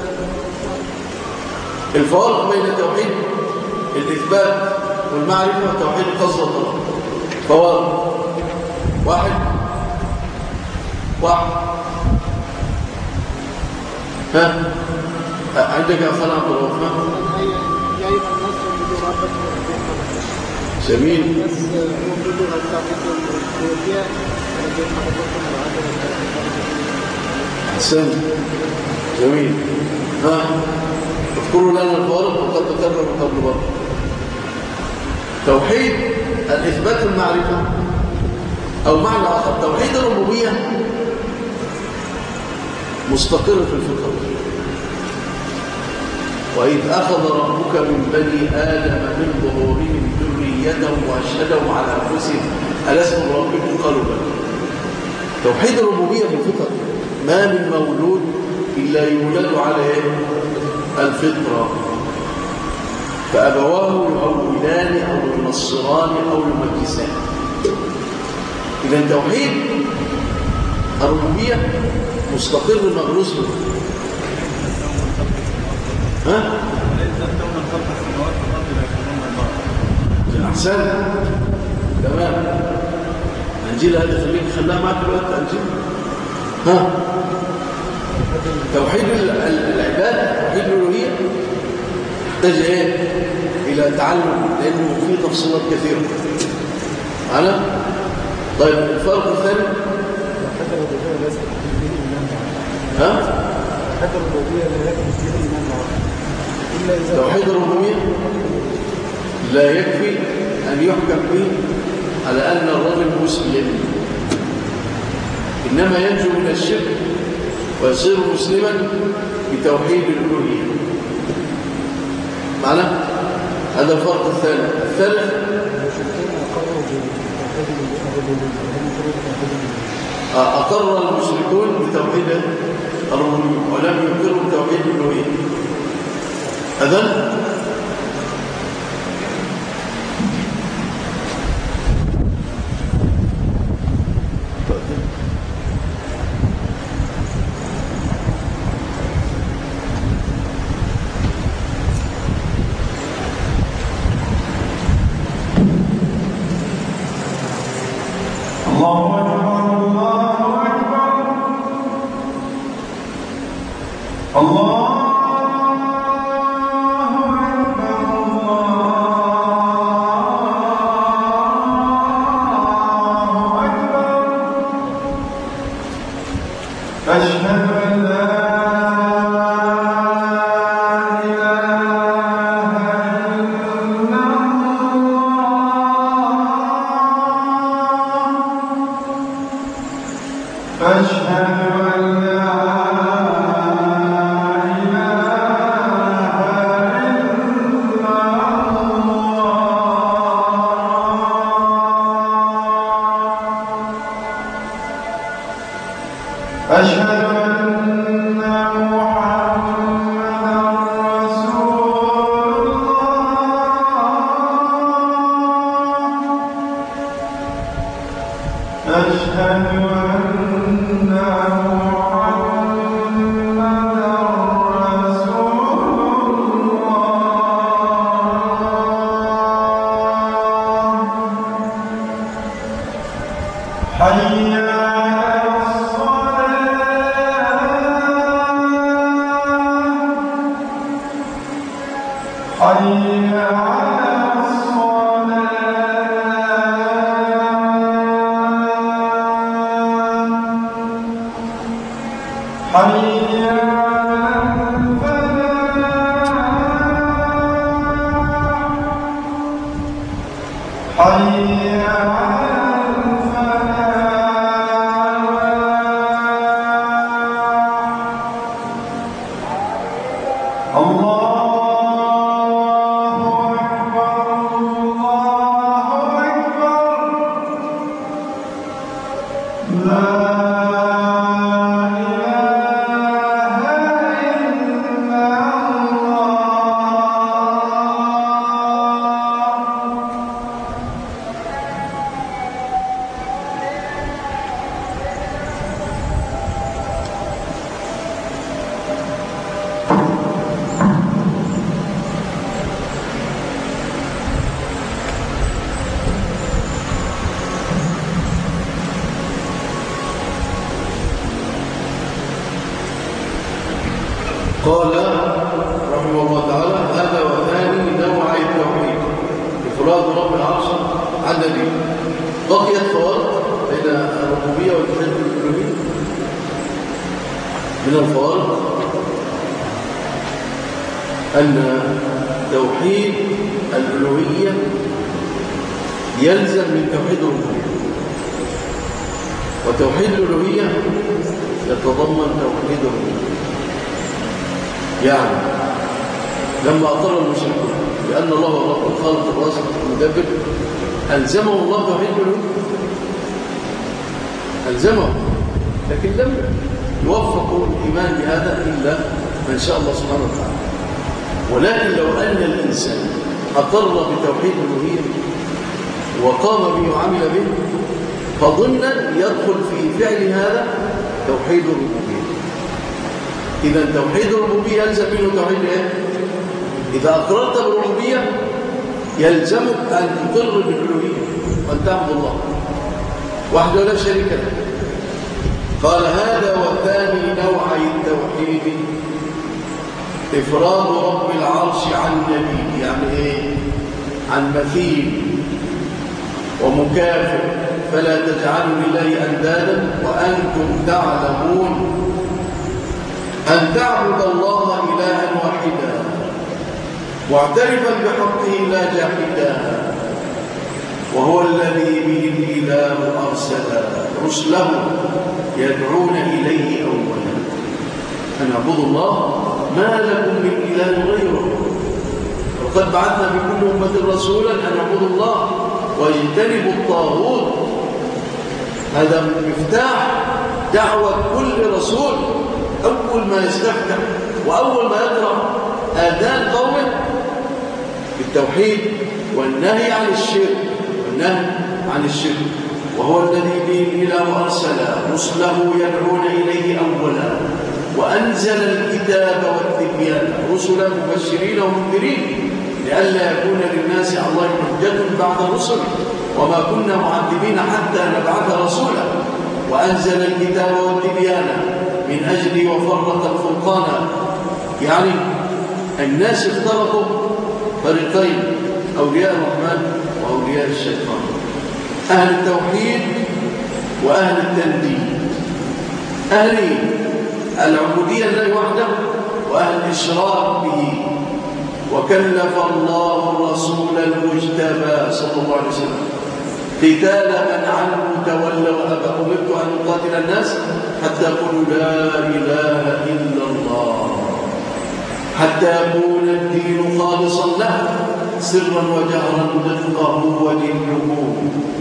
الفوارق بين توحيد الإثبات والمعرفة وتوحيد القصد والطلب فوارق. واحد واحد ها عندك يا أخوان عبد الرحمن جميل. أحسن جميل. ها اذكروا لنا الفوارق وقد تكرر قبل مرة. توحيد الإثبات المعرفة أو معنى آخر توحيد الربوبية مستقر في الفطرة. وإذ أخذ ربك من بني آدم من ظهورهم ذريتهم وأشهدهم على أنفسهم ألست بربكم قالوا بلى. توحيد الربوبية في الفطرة، ما من مولود إلا يولد على الفطرة، فأبواه يؤولان أو ينصران أو يمجسان. إذا توحيد الربوبية مستقر مغروس به. ها؟ أحسن تمام. أنجيل هذا خليك خلاها معك الوقت أنجيل. ها؟ توحيد العباد توحيد الألوهية يحتاج إيه؟ إلى تعلم، لأنه فيه تفصيلات كثيرة. معنا؟ طيب الفرق الثاني ها؟ توحيد الربوبية لا يكفي أن يحكم به على أن الرجل مسلم، إنما ينجو من الشرك ويصير مسلما بتوحيد الألوهية. معنى هذا الفرق الثاني. الثالث أقر المشركون بتوحيد الربوبية ولم يقروا بتوحيد الألوهية. أذن الله قال رحمه الله تعالى: هذا وثاني نوع التوحيد، إفراد رب العرش عن نبيه. بقيت فوارق بين الربوبية والتوحيد الألوهية. من الفوارق أن توحيد الألوهية يلزم من توحيد الربوبية، وتوحيد الألوهية يتضمن توحيد الربوبية. يعني لما أقر المشركون بأن الله هو الرب الخالق الرازق المدبر، ألزمه الله توحيد الألوهية، ألزمه، لكن لم يوفقوا الإيمان بهذا إلا من شاء الله سبحانه وتعالى. ولكن لو أن الإنسان أقر بتوحيد الألوهية وقام به وعمل به، فضمنا يدخل في فعل هذا توحيد الربوبية. إذا توحيد الربوبية يلزم منه توحيد إيه؟ إذا أقررت بالربوبية يلزمك أن تقر بالألوهية وأن تعبد الله وحده لا شريك له. قال: هذا وثاني نوعي التوحيد إفراد رب العرش عن نبي، يعني إيه؟ عن مثيل ومكافئ، فلا تجعلوا لله أندادا وأنتم تعلمون أن تعبد الله إلها واحدا معترفا بحقه لا جاحدا، وهو الذي به الإله أرسل رسله يدعون إليه أولا أن اعبدوا الله ما لكم من إله غيره، وقد بعثنا بكل أمة رسولا أن اعبدوا الله واجتنبوا الطاغوت. هذا مفتاح دعوة كل رسول. أول ما يستفتح وأول ما يقرأ آذان قومه بالتوحيد والنهي عن الشرك، والنهي عن الشرك، وهو الذي به الإله أرسل رسله يدعون إليه أولا، وأنزل الكتاب والتبيان رسلا مبشرين ومنذرين لئلا يكون للناس على الله حجة بعد الرسل، وما كنا معذبين حتى نبعث رسولا، وأنزل الكتاب والتبيان من أجل وفرق الفرقان. يعني الناس افترقوا فريقين: أولياء الرحمن وأولياء الشيطان، أهل التوحيد وأهل التنديد، أهل العبودية لله وحده وأهل الإشراك به. وكلف الله الرسول المجتبى صلى الله عليه وسلم قتال من عنه تولى وأبى: أمرت أن أقاتل الناس حتى يقولوا لا إله إلا الله، حتى يكون الدين خالصا له سرا وجهرا رفقه ودينه.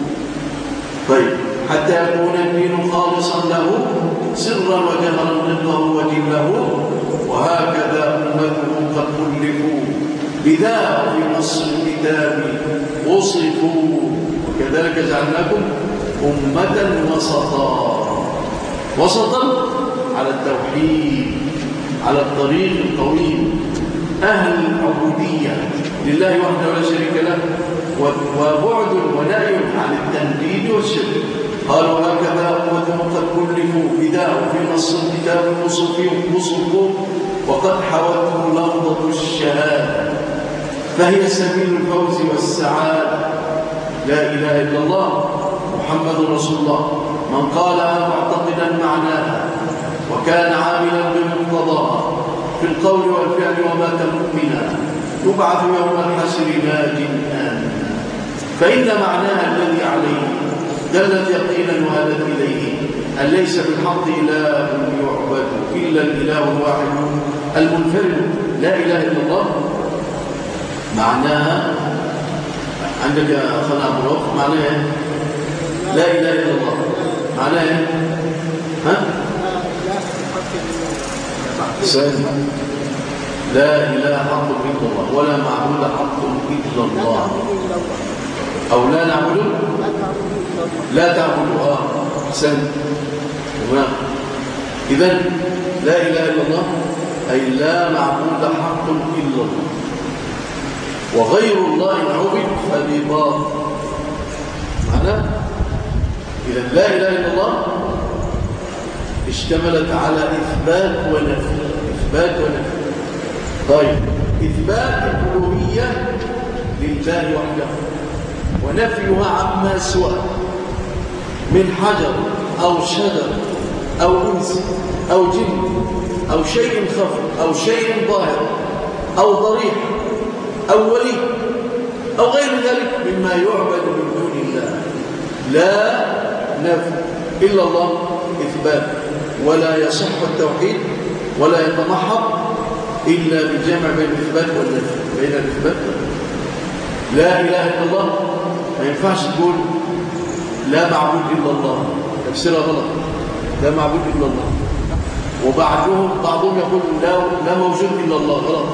طيب، حتى يكون الدين خالصا له سرا وجهرا رفقه ودينه. وهكذا أمته قد كلفوا بذا في نص الكتاب وصفوا، وكذلك جعلناكم أمة وسطا، وسطا على التوحيد، على الطريق القويم، أهل العبودية لله وحده ولا شريك له، وبعد ونهي عن التنديد والشرك. قالوا: هكذا أمة قد كلفوا بذا في نص الكتاب وصفوا، وقد حوته لفظة الشهادة فهي سبيل الفوز والسعادة. لا إله إلا الله محمد رسول الله، من قالها معتقدا معناها وكان عاملا بمقتضاها في القول والفعل ومات مؤمنا يبعث يوم الحشر ناج آمنا. فإن معناها الذي عليه دلت يقينا وهدت إليه أن ليس بالحق إله يعبد إلا الإله الواحد المنفرد. لا إله إلا الله معناها عندك يا أخنا أبو رؤوف معناها لا إله إلا الله معناها ها؟ سلم. لا إله حق إلا الله ولا معبود حق إلا الله أو لا نعبد لا تعبدوا آه سلم. تمام. إذن لا إله إلا الله أي لا معبود حق إلا الله، وغير الله عبد فبباطل. معناه إذا لا إله إلا الله اشتملت على إثبات ونفي. إثبات ونفي. طيب، إثبات الألوهية لله وحده ونفيها عما سواه من حجر أو شجر أو إنس أو جن أو شيء خفي أو شيء ظاهر أو ضريح أو ولي أو غير ذلك مما يعبد من دون الله. لا نفي إلا الله إثبات، ولا يصح التوحيد ولا يتمحض إلا بالجمع بين الإثبات والنفي. بين الإثبات والنفي. لا إله إلا الله ما ينفعش تقول لا معبود إلا الله، تفسيرها غلط. لا معبود إلا الله، وبعضهم بعضهم يقول لا لا موجود إلا الله، غلط.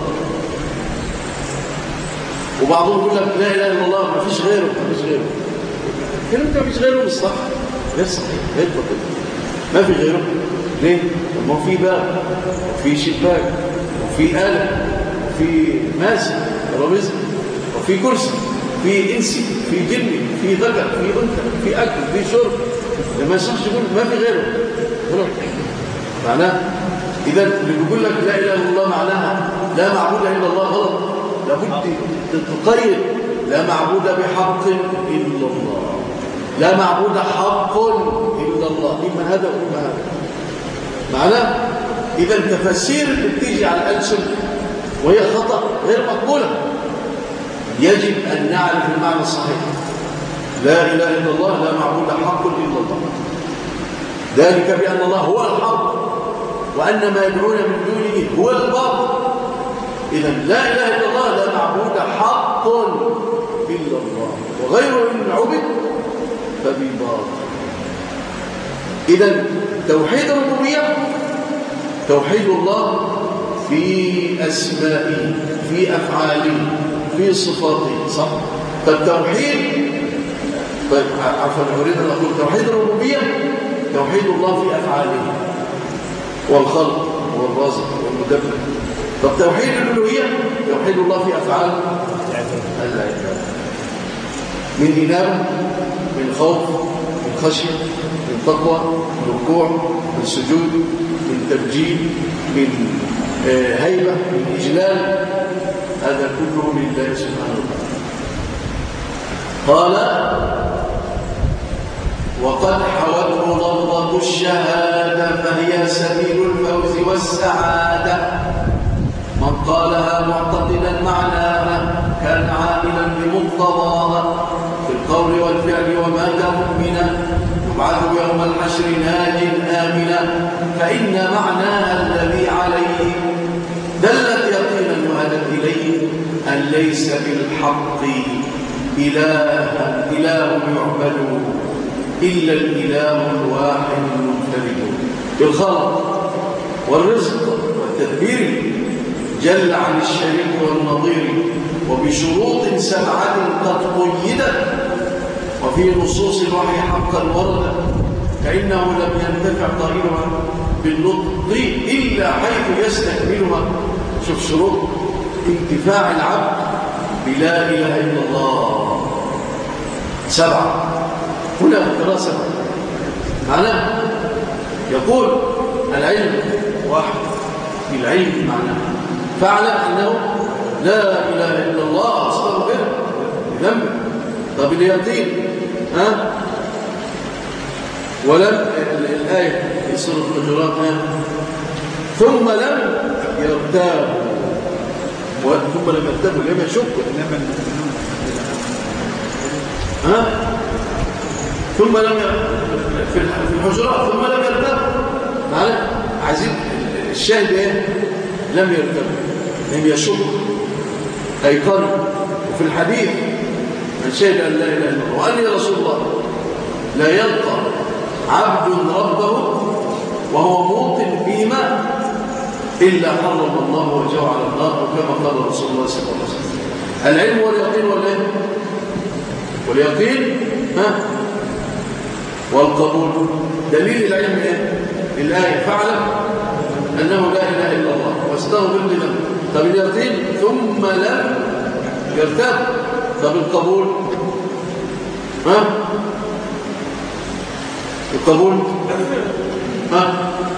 وبعضهم يقول لك لا إله إلا الله ما فيش غيره، ما فيش غيره. كلمة ما فيش غيره مش صح، غير صحيح، غير طبيعي. ما في غيره ليه؟ طب ما في باب وفي شباك وفي آلة وفي ماسك ترابيزه وفي كرسي في إنسي في جني في ذكر في أنثى في أكل في شرب. لما يصحش يقول ما في غيره غلط. معناه إذا اللي بيقول لك لا إله إلا الله معناها لا معبود إلا الله غلط. لابد تقيد لا معبود بحق إلا الله، لا معبود حق إلا الله، إما هذا وإما هذا. معناه إذا التفاسير اللي بتيجي على الألسن وهي خطأ غير مقبولة، يجب أن نعرف المعنى الصحيح. لا إله إلا الله لا معبود حق إلا الله، ذلك بأن الله هو الحق وأن ما يدعون من دونه هو الباطل. إذا لا إله إلا الله لا معبود حق إلا الله، وغيره إن عبد فبباطل. إذا توحيد الربوبية توحيد الله في أسمائه في أفعاله في صفاته، صح؟ فالتوحيد طيب عفوا أريد أن أقول توحيد الربوبية توحيد الله في أفعاله والخلق والرزق والمدبر. طب توحيد الألوهية توحيد الله في أفعال العباد، من إنابة من خوف من خشية من تقوى من ركوع من سجود من تبجيل من هيبة من إجلال، هذا كله لله سبحانه وتعالى. قال وقد حوته لفظة الشهادة فهي سبيل الفوز والسعادة. من قالها معتقدا معناها كان عاملا بمقتضاها في القول والفعل ومات مؤمنا يبعث يوم الحشر ناج آمنا. فإن معناها الذي عليه دلت يقينا وهدت إليه أن ليس بالحق إله إله يعبد إلا الإله الواحد المنفرد بالخلق والرزق والتدبير جل عن الشريك والنظير، وبشروط سبعة قد قيدت وفي نصوص الوحي حقا وردت، فإنه لم ينتفع قائلها بالنطق إلا حيث يستكملها. شوف شروط انتفاع العبد بلا إله إلا الله سبعة. هنا دراسة معناه يقول العلم واحد، العلم معناه فاعلم أنه لا إله إلا الله أستغفر ذنب. طب اليقين ها ولم الآية في سورة الحجرات ثم لم يرتابوا ثم لم يرتابوا لما يشكوا ها ثم لم في الحجرات ثم لم يرتابوا معنا عايزين الشاهد ايه لم يرتابوا لم يشكوا ايقنوا. وفي الحديث من شهد ان لا اله الا الله واني رسول الله لا يلقى عبد ربه وهو موطن بما إلا حرم الله وجهه على النار كما قال رسول الله صلى الله عليه وسلم. العلم واليقين والعلم واليقين ها والقبول. دليل العلم ايه الآية فاعلم أنه لا إله إلا الله واستغفر لذنبك. طب اليقين ثم لم يرتاب. طب القبول ها القبول ها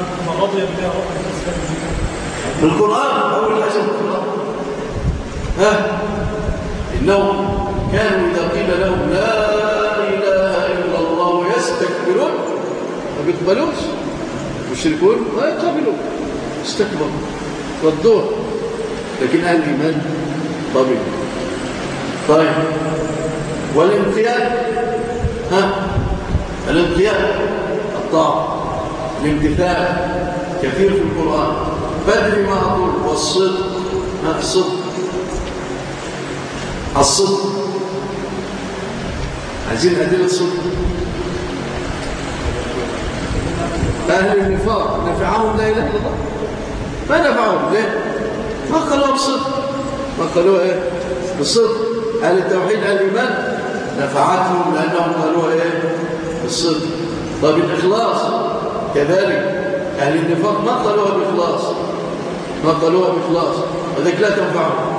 في القرآن أول حاجة في القرآن ها إنهم كانوا إذا قيل لهم لا إله إلا الله يستكبرون ما بيقبلوش المشركون ما يقبلون استكبروا ردوه. لكن أهل الإيمان طبيعي. طيب والامتياز ها الامتياز الطاعة الامتثال كثير في القرآن. بدري ما أقول والصدق ها الصدق الصدق عايزين أدلة الصدق. أهل النفاق نفعهم لا إله إلا الله ما نفعهم ليه؟ ما قالوها بصدق ما قالوها إيه؟ بالصدق. أهل التوحيد أهل الإيمان نفعتهم لأنهم قالوها إيه؟ بالصدق. طب الإخلاص كذلك أهل النفاق ما قالوها بإخلاص ما قالوها بإخلاص وذلك لا تنفعهم.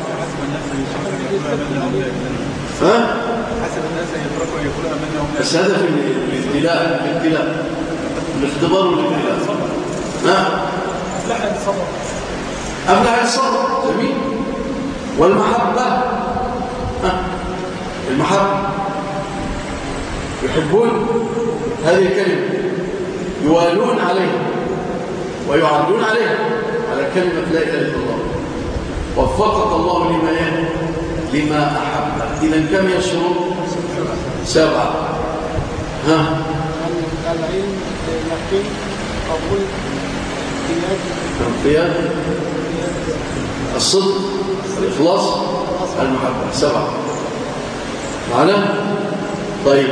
ها؟ حسب الناس يتركوا يقولون منهم بس هذا في الابتلاء الابتلاء الاختبار والابتلاء. ها؟ أفلح الصبر أفلح الصبر جميل. والمحبة ها؟ المحبة يحبون هذه الكلمة يوالون عليها ويعدون عليها على كلمة لا إله إلا الله. وفقك الله لما يهدي لما أحب. إذا كم هي الشروط؟ سبعة. ها العلم اليقين قبول القيام الصدق الإخلاص المحبة. سبعة معنا. طيب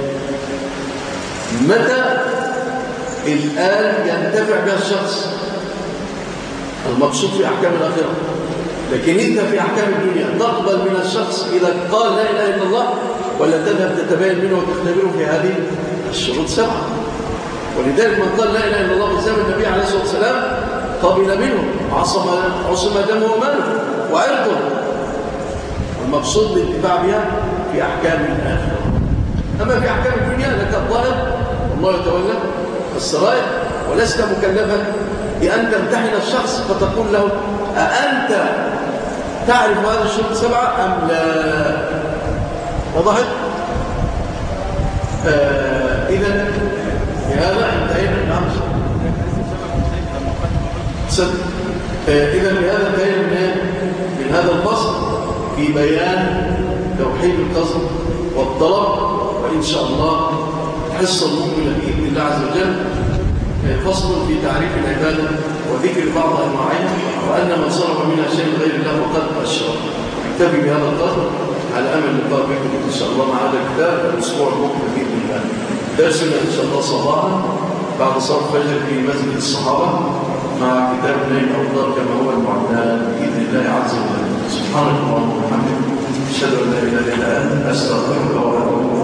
متى الآن ينتفع بها الشخص؟ المقصود في أحكام الآخرة. لكن أنت في أحكام الدنيا تقبل من الشخص إذا قال لا إله إلا الله ولا تذهب تتبين منه وتختبره في هذه الشروط سبعة. ولذلك من قال لا إله إلا الله في زمن النبي عليه الصلاة والسلام قبل منه عصم عصم دمه وماله وعرضه. المقصود الانتفاع بها في أحكام الآخرة. أما في أحكام الدنيا لك الظاهر والله يتولى السرائر ولست مكلفا بأن تمتحن الشخص فتقول له أأنت تعرف هذا الشروط سبعة أم لا؟ وضحت؟ آه إذا بهذا انتهينا. نعم صدق. آه إذا بهذا انتهينا من, من هذا الفصل في بيان توحيد القصد والطلب. وإن شاء الله الحصة المقبلة بإذن الله عز وجل فصل في تعريف العبادة وذكر بعض أنواعها وأن من صرف منها شيء غير الله فقد أشرك. نكتفي بهذا القدر على أمل اللقاء بكم إن شاء الله مع هذا الكتاب الأسبوع المقبل بإذن الله. درسنا إن شاء الله صباحا بعد صلاة الفجر في مسجد الصحابة مع كتاب الليل الأفضل كما هو المعتاد بإذن الله عز وجل. سبحانك اللهم وبحمدك أشهد أن لا إله إلا أنت أستغفرك وأتوب إليك.